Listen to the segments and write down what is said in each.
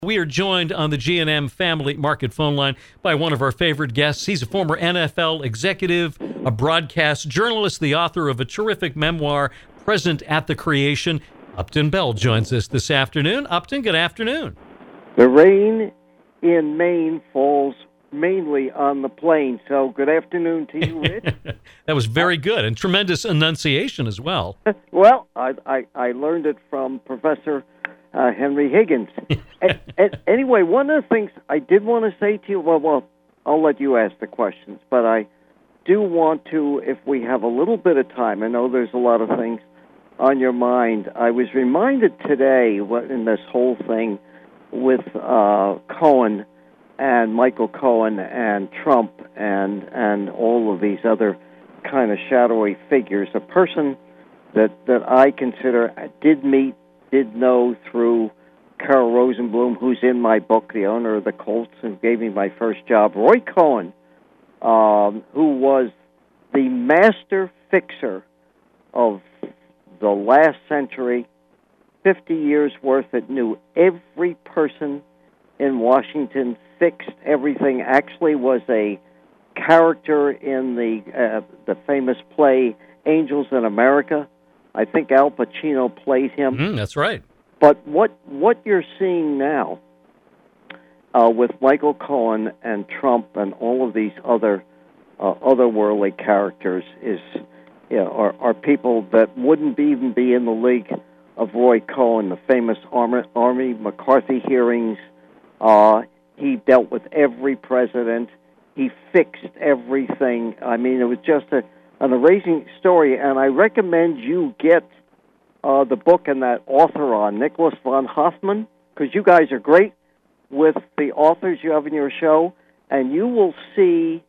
We are joined on the G&M Family Market phone line by one of our favorite guests. He's a former NFL executive, a broadcast journalist, the author of a terrific memoir, Present at the Creation. Upton Bell joins us this afternoon. Upton, good afternoon. The rain in Maine falls mainly on the plain, so good afternoon to you, Rich. That was very good, and tremendous enunciation as well. Well, I learned it from Professor Henry Higgins. Anyway, one of the things I did want to say to you, well, I'll let you ask the questions, but I do want to, if we have a little bit of time, I know there's a lot of things on your mind. I was reminded today in this whole thing with Cohen and Michael Cohen and Trump and all of these other kind of shadowy figures, a person that I consider did know through Carl Rosenblum, who's in my book, the owner of the Colts, and gave me my first job, Roy Cohen, who was the master fixer of the last century, 50 years worth, that knew every person in Washington, fixed everything, actually was a character in the famous play Angels in America. I think Al Pacino played him. That's right. But what you're seeing now with Michael Cohen and Trump and all of these other otherworldly characters is, are people that wouldn't even be in the league of Roy Cohen, the famous Army McCarthy hearings. He dealt with every president. He fixed everything. I mean, it was just an amazing story, and I recommend you get the book and that author on, Nicholas von Hoffman, because you guys are great with the authors you have in your show, and you will see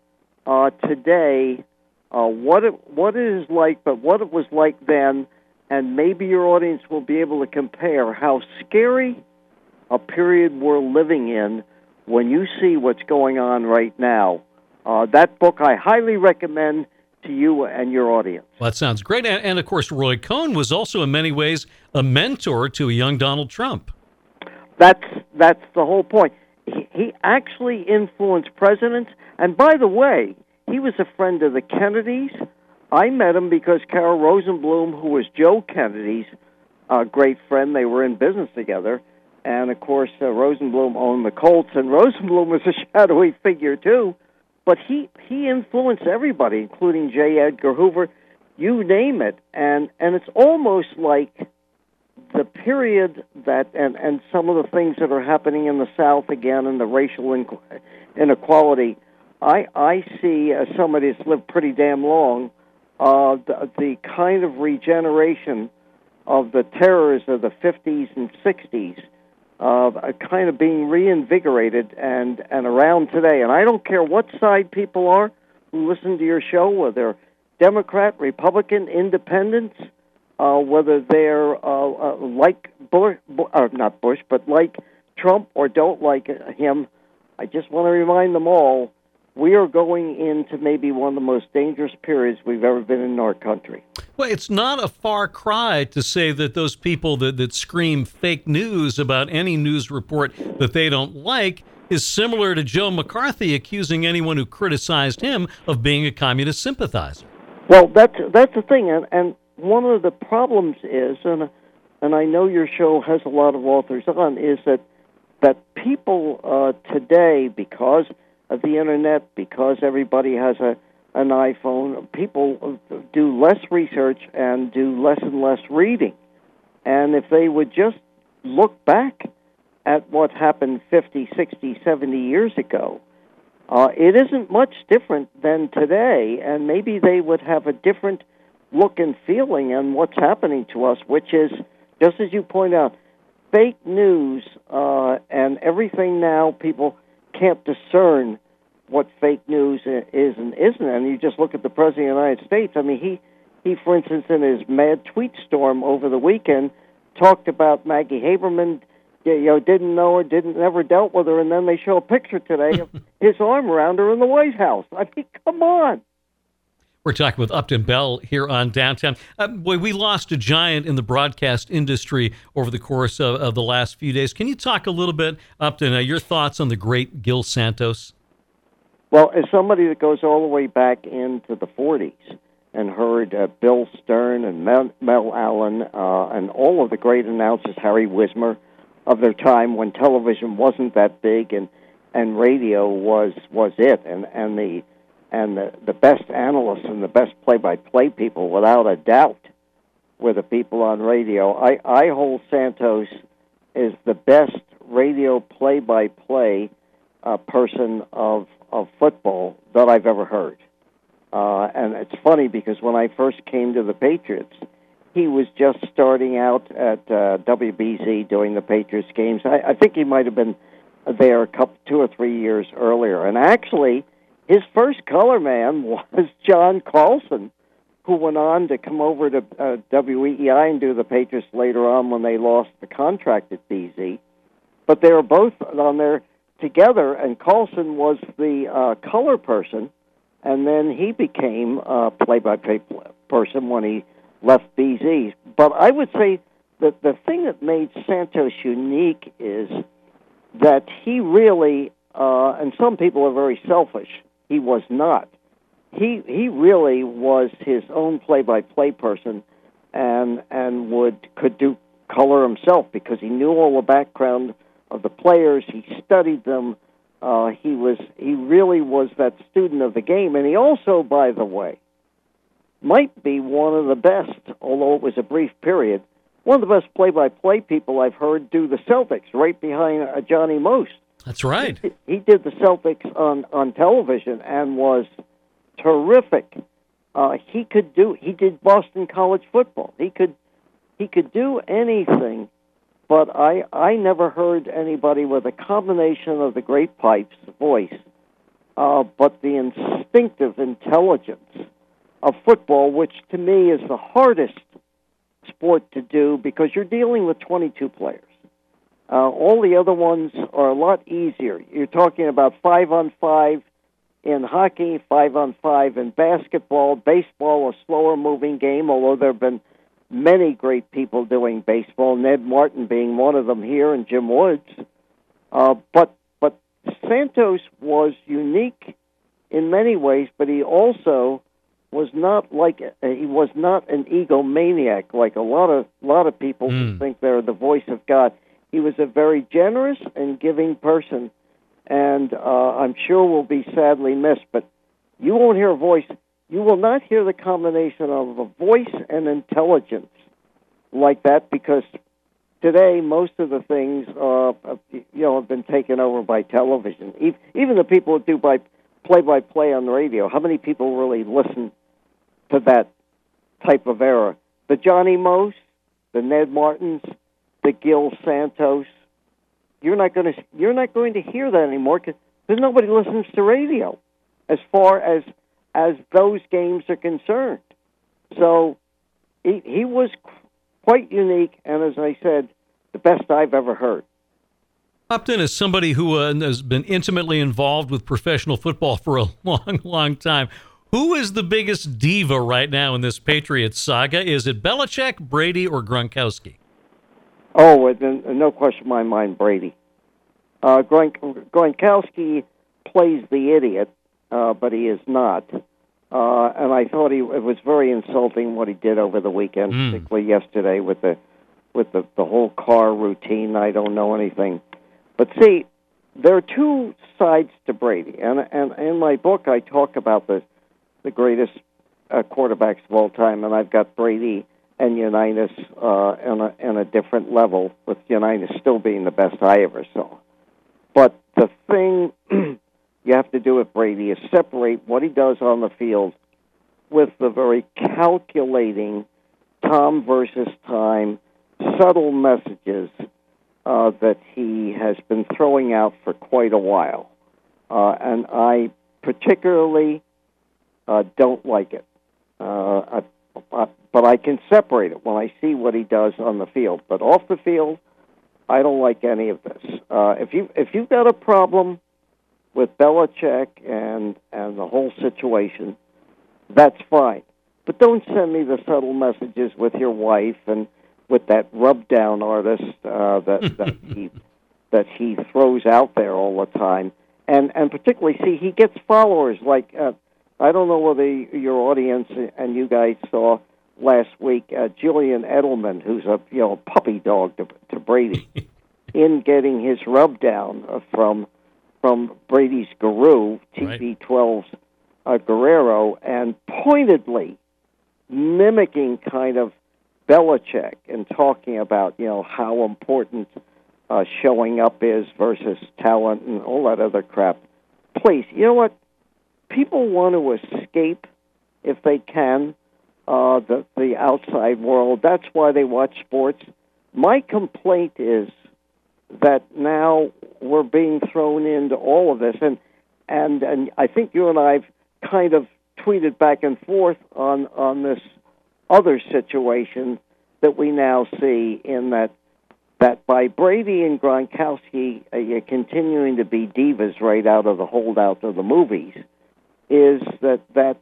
today what it is like, but what it was like then, and maybe your audience will be able to compare how scary a period we're living in when you see what's going on right now. That book I highly recommend to you and your audience. Well, that sounds great. And of course, Roy Cohen was also in many ways a mentor to a young Donald Trump. That's the whole point. He actually influenced presidents. And by the way, he was a friend of the Kennedys. I met him because Carol Rosenblum, who was Joe Kennedy's great friend, they were in business together. And, of course, Rosenblum owned the Colts, and Rosenblum was a shadowy figure, too. But he influenced everybody, including J. Edgar Hoover, you name it. And it's almost like the period that, and some of the things that are happening in the South again, and the racial inequality, I see, as somebody that's lived pretty damn long, the kind of regeneration of the terrors of the 50s and 60s, kind of being reinvigorated and around today. And I don't care what side people are who listen to your show, whether they're Democrat, Republican, Independents, whether they're like Bush, not Bush, but like Trump or don't like him. I just want to remind them all, we are going into maybe one of the most dangerous periods we've ever been in our country. Well, it's not a far cry to say that those people that scream fake news about any news report that they don't like is similar to Joe McCarthy accusing anyone who criticized him of being a communist sympathizer. Well, that's the thing, and one of the problems is, and I know your show has a lot of authors on, is that people today, because of the internet, because everybody has an iPhone, people do less research and do less and less reading. And if they would just look back at what happened 50, 60, 70 years ago, it isn't much different than today, and maybe they would have a different look and feeling on what's happening to us, which is, just as you point out, fake news and everything now. People can't discern what fake news is and isn't. And you just look at the President of the United States. I mean, he, for instance, in his mad tweet storm over the weekend, talked about Maggie Haberman, didn't know her, never dealt with her, and then they show a picture today of his arm around her in the White House. I mean, come on. We're talking with Upton Bell here on Downtown. Boy, we lost a giant in the broadcast industry over the course of the last few days. Can you talk a little bit, Upton, your thoughts on the great Gil Santos? Well, as somebody that goes all the way back into the 40s and heard Bill Stern and Mel Allen and all of the great announcers, Harry Wismer, of their time when television wasn't that big and radio was it, and the best analysts and the best play-by-play people, without a doubt, were the people on radio. I hold Santos as the best radio play-by-play person of football that I've ever heard. And it's funny because when I first came to the Patriots, he was just starting out at WBZ doing the Patriots games. I think he might have been there 2 or 3 years earlier. And actually, his first color man was John Carlson, who went on to come over to WEEI and do the Patriots later on when they lost the contract at BZ. But they were both on there together, and Carlson was the color person, and then he became a play-by-play person when he left BZ. But I would say that the thing that made Santos unique is that he really, and some people are very selfish, he was not. He really was his own play-by-play person and could do color himself because he knew all the background of the players. He studied them. He really was that student of the game. And he also, by the way, might be one of the best, although it was a brief period, one of the best play-by-play people I've heard do the Celtics, right behind Johnny Most. That's right. He did the Celtics on television and was terrific. He did Boston college football. He could do anything, but I never heard anybody with a combination of the great pipes, voice, but the instinctive intelligence of football, which to me is the hardest sport to do because you're dealing with 22 players. All the other ones are a lot easier. You're talking about 5-on-5 in hockey, 5-on-5 in basketball. Baseball, a slower-moving game, although there have been many great people doing baseball, Ned Martin being one of them here, and Jim Woods. But Santos was unique in many ways, but he also was not an egomaniac like a lot of people who think they're the voice of God. He was a very generous and giving person, and I'm sure will be sadly missed. But you won't hear a voice. You will not hear the combination of a voice and intelligence like that because today most of the things have been taken over by television. Even the people who do play-by-play on the radio, how many people really listen to that type of era? The Johnny Most, the Ned Martins, the Gil Santos. You're not going to hear that anymore because nobody listens to radio as far as those games are concerned. So he was quite unique, and as I said, the best I've ever heard. Upton is somebody who has been intimately involved with professional football for a long, long time. Who is the biggest diva right now in this Patriots saga? Is it Belichick, Brady, or Gronkowski? Oh, no question in my mind, Brady. Gronkowski plays the idiot, but he is not. And I thought it was very insulting what he did over the weekend, particularly yesterday with the whole car routine. I don't know anything. But see, there are two sides to Brady. And in my book, I talk about the greatest quarterbacks of all time, and I've got Brady and Unitas on a different level, with Unitas still being the best I ever saw. But the thing you have to do with Brady is separate what he does on the field with the very calculating Tom versus time, subtle messages that he has been throwing out for quite a while. And I particularly don't like it. But I can separate it when I see what he does on the field. But off the field, I don't like any of this. If you've got a problem with Belichick and the whole situation, that's fine. But don't send me the subtle messages with your wife and with that rub down artist that he throws out there all the time. And particularly, see, he gets followers like I don't know whether your audience and you guys saw last week Julian Edelman, who's a puppy dog to Brady, in getting his rub down from Brady's guru, TB12's Guerrero, and pointedly mimicking kind of Belichick and talking about how important showing up is versus talent and all that other crap. Please, you know what? People want to escape if they can the outside world. That's why they watch sports. My complaint is that now we're being thrown into all of this, and I think you and I've kind of tweeted back and forth on this other situation that we now see in that by Brady and Gronkowski continuing to be divas right out of the holdout of the movies, is that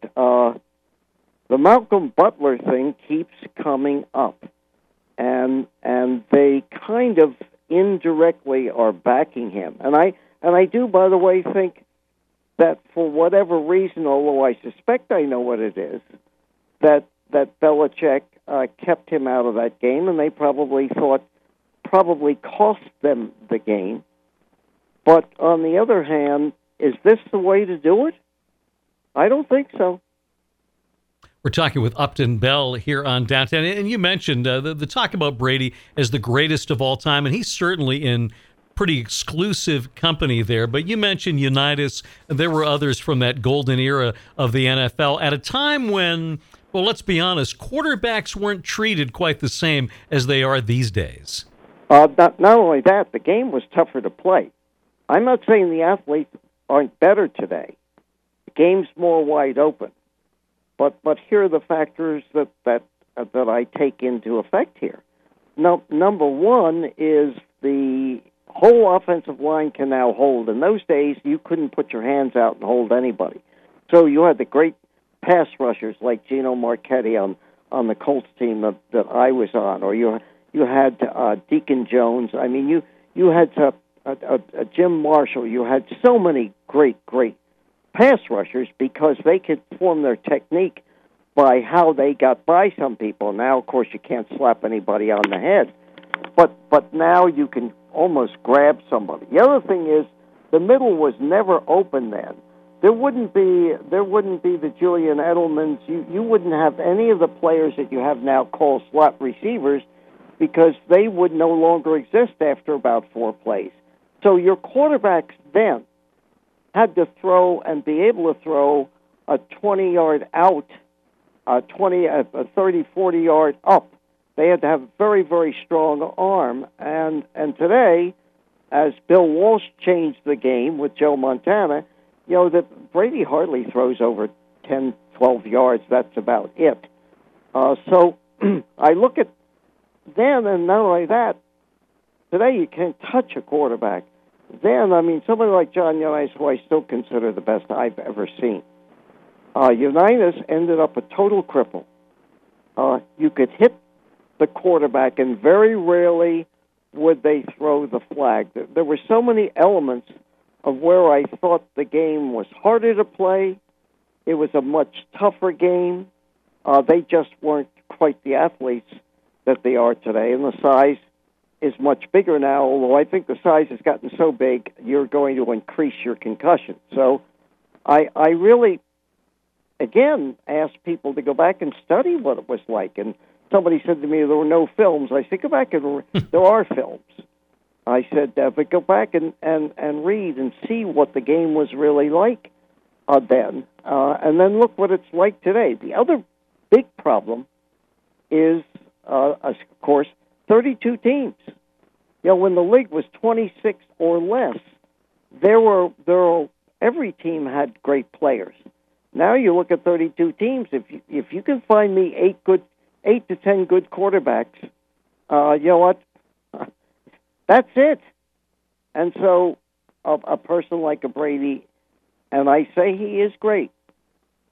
the Malcolm Butler thing keeps coming up, and they kind of indirectly are backing him, and I do, by the way, think that for whatever reason, although I suspect I know what it is, that Belichick kept him out of that game, and they probably cost them the game. But on the other hand, is this the way to do it? I don't think so. We're talking with Upton Bell here on Downtown, and you mentioned the talk about Brady as the greatest of all time, and he's certainly in pretty exclusive company there. But you mentioned Unitas. There were others from that golden era of the NFL at a time when, well, let's be honest, quarterbacks weren't treated quite the same as they are these days. Not only that, the game was tougher to play. I'm not saying the athletes aren't better today. The game's more wide open. But here are the factors that I take into effect here. Now, number one is the whole offensive line can now hold. In those days, you couldn't put your hands out and hold anybody. So you had the great pass rushers like Gino Marchetti on the Colts team that I was on, or you had Deacon Jones. I mean, you had Jim Marshall. You had so many great pass rushers because they could form their technique by how they got by some people. Now, of course, you can't slap anybody on the head, but now you can almost grab somebody. The other thing is the middle was never open then. There wouldn't be the Julian Edelmans. You wouldn't have any of the players that you have now called slot receivers because they would no longer exist after about 4 plays. So your quarterbacks then had to throw and be able to throw a 20-yard out, a 30, 40-yard up. They had to have a very, very strong arm. And today, as Bill Walsh changed the game with Joe Montana, that Brady hardly throws over 10, 12 yards. That's about it. So I look at then, and not only that, today you can't touch a quarterback. Then, I mean, somebody like John Unitas, who I still consider the best I've ever seen. Unitas ended up a total cripple. You could hit the quarterback, and very rarely would they throw the flag. There were so many elements of where I thought the game was harder to play. It was a much tougher game. They just weren't quite the athletes that they are today, and the size is much bigger now, although I think the size has gotten so big, you're going to increase your concussion. So I really, again, ask people to go back and study what it was like. And somebody said to me there were no films. I said, go back and there are films. I said, but go back and read and see what the game was really like then. And then look what it's like today. The other big problem is, of course, 32 teams. When the league was 26 or less, every team had great players. Now you look at 32 teams. If you can find me 8 to 10 good quarterbacks, you know what? That's it. And so a person like a Brady, and I say he is great,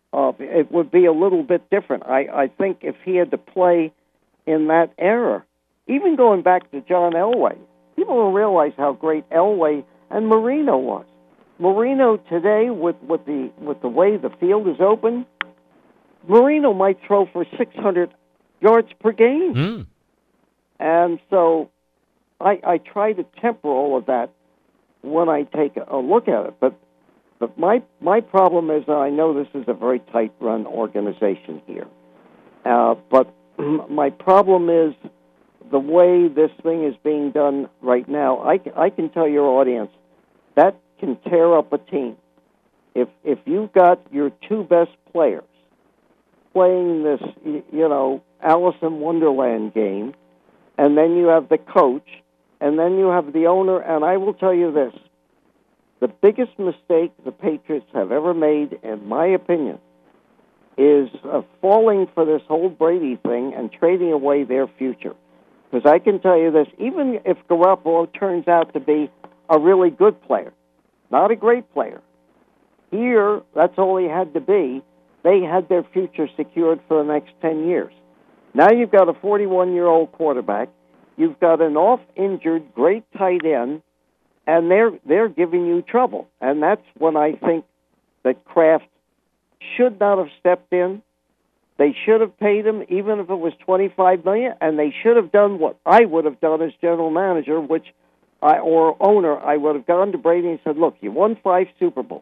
it would be a little bit different. I think if he had to play in that era, even going back to John Elway, people don't realize how great Elway and Marino was. Marino today, with the way the field is open, Marino might throw for 600 yards per game. Mm. And so I try to temper all of that when I take a look at it. But my problem is that I know this is a very tight-run organization here. But my problem is the way this thing is being done right now. I can tell your audience that can tear up a team. If you've got your two best players playing this, Alice in Wonderland game, and then you have the coach, and then you have the owner, and I will tell you this, the biggest mistake the Patriots have ever made, in my opinion, is falling for this whole Brady thing and trading away their future. Because I can tell you this, even if Garoppolo turns out to be a really good player, not a great player, here, that's all he had to be. They had their future secured for the next 10 years. Now you've got a 41-year-old quarterback. You've got an off-injured, great tight end, and they're giving you trouble. And that's when I think that Kraft should not have stepped in. They should have paid him, even if it was $25 million, and they should have done what I would have done as general manager, or owner. I would have gone to Brady and said, "Look, you won 5 Super Bowls.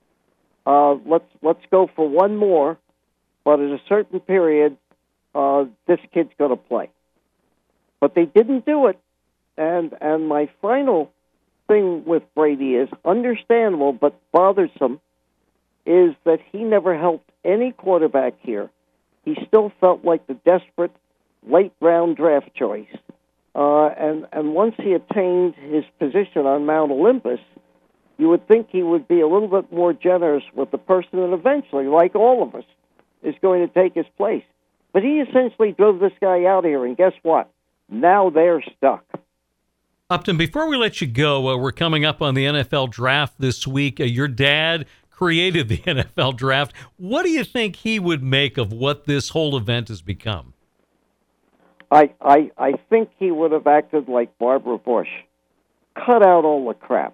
Let's go for one more, but at a certain period, this kid's going to play." But they didn't do it, and my final thing with Brady is understandable but bothersome, is that he never helped any quarterback here. He still felt like the desperate late-round draft choice, and once he attained his position on Mount Olympus, you would think he would be a little bit more generous with the person that eventually, like all of us, is going to take his place. But he essentially drove this guy out here, and guess what? Now they're stuck. Upton, before we let you go, we're coming up on the NFL draft this week. Your dad created the NFL draft. What do you think he would make of what this whole event has become? I think he would have acted like Barbara Bush. Cut out all the crap.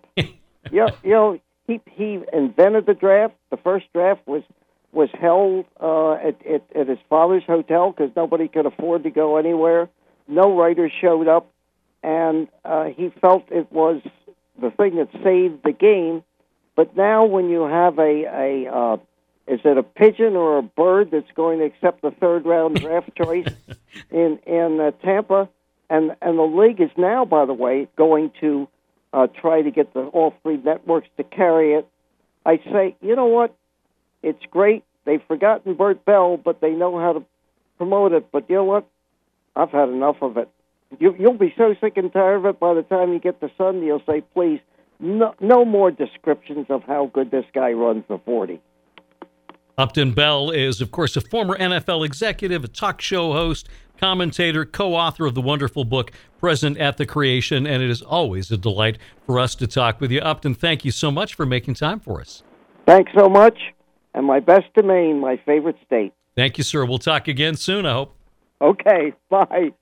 He invented the draft. The first draft was held at his father's hotel because nobody could afford to go anywhere. No writers showed up, and he felt it was the thing that saved the game. But now when you have is it a pigeon or a bird that's going to accept the third-round draft choice in Tampa? And the league is now, by the way, going to try to get all 3 networks to carry it. I say, you know what? It's great. They've forgotten Bert Bell, but they know how to promote it. But you know what? I've had enough of it. You'll be so sick and tired of it by the time you get to Sunday, you'll say, please, no more descriptions of how good this guy runs the 40. Upton Bell is, of course, a former NFL executive, a talk show host, commentator, co-author of the wonderful book, Present at the Creation, and it is always a delight for us to talk with you. Upton, thank you so much for making time for us. Thanks so much, and my best to Maine, my favorite state. Thank you, sir. We'll talk again soon, I hope. Okay, bye.